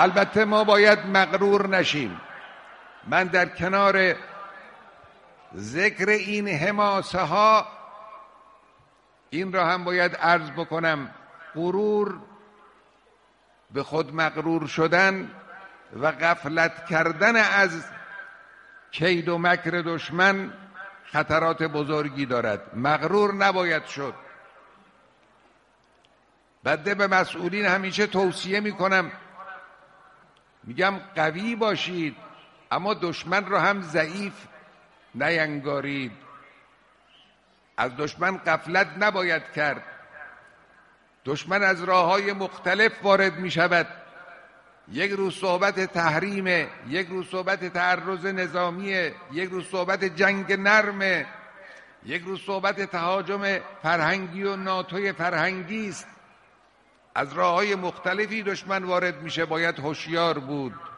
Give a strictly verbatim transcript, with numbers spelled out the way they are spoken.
البته ما باید مغرور نشیم. من در کنار ذکر این حماسه ها این را هم باید عرض بکنم، غرور، به خود مغرور شدن و غفلت کردن از کید و مکر دشمن خطرات بزرگی دارد. مغرور نباید شد. بنده به مسئولین همیشه توصیه میکنم، میگم قوی باشید اما دشمن را هم ضعیف نینگارید. از دشمن غفلت نباید کرد. دشمن از راه‌های مختلف وارد میشود. یک روز صحبت تحریمه، یک روز صحبت تعرض نظامیه، یک روز صحبت جنگ نرمه، یک روز صحبت تهاجم فرهنگی و ناتوی فرهنگی است. از راه‌های مختلفی دشمن وارد میشه، باید هوشیار بود.